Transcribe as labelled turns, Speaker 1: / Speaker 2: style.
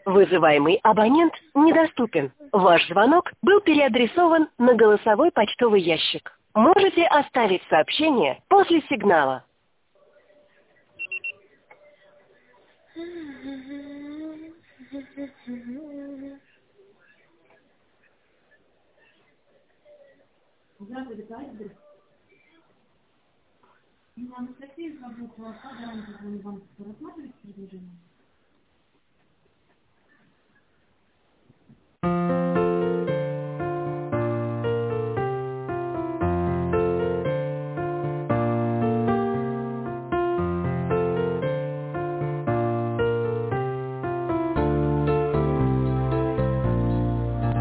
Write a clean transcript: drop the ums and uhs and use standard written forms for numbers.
Speaker 1: Вызываемый абонент недоступен. Ваш звонок был переадресован на голосовой почтовый ящик. Можете оставить сообщение после сигнала.
Speaker 2: Здравствуйте, товарищ. Анастасия, звонок квадрант, вам рассматриваете предложение?